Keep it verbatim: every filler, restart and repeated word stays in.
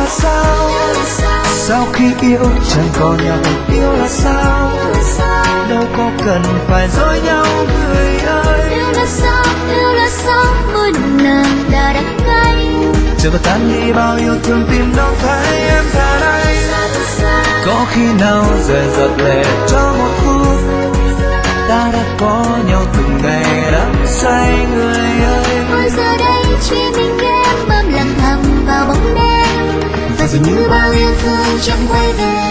sao? Sao khi yêu chẳng có nhau? Yêu là sao? Đâu có cần phải dối nhau người ơi. Yêu là sao? Yêu là sao? Môi nàng đã đắng cay. Chờ và tan đi bao yêu thương tìm đâu thấy em ra đây. Có khi nào rơi giọt lệ cho một phút, ta đã có nhau từng ngày đắm say người ơi. Ôi giờ đây chỉ mình em ôm lặng thầm vào bóng đêm, và dường như bao yêu thương chẳng quay về.